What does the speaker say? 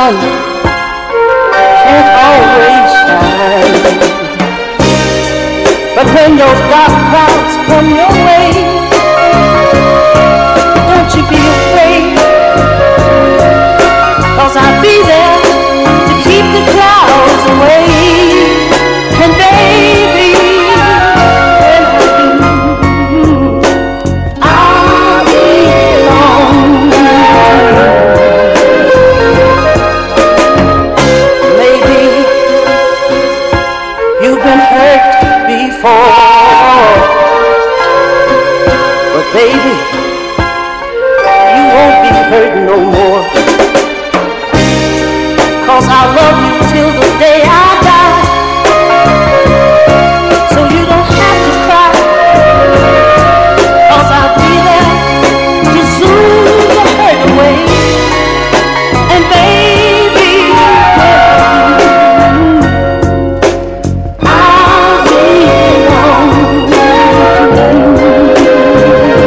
sun can't always shine. But when those dark clouds come your way, don't you be afraid, 'cause I'll be there to keep the clouds away. And baby, when I do, I'll be alone. Maybe you've been hurt before, but baby, you won't be hurt no more, 'cause I love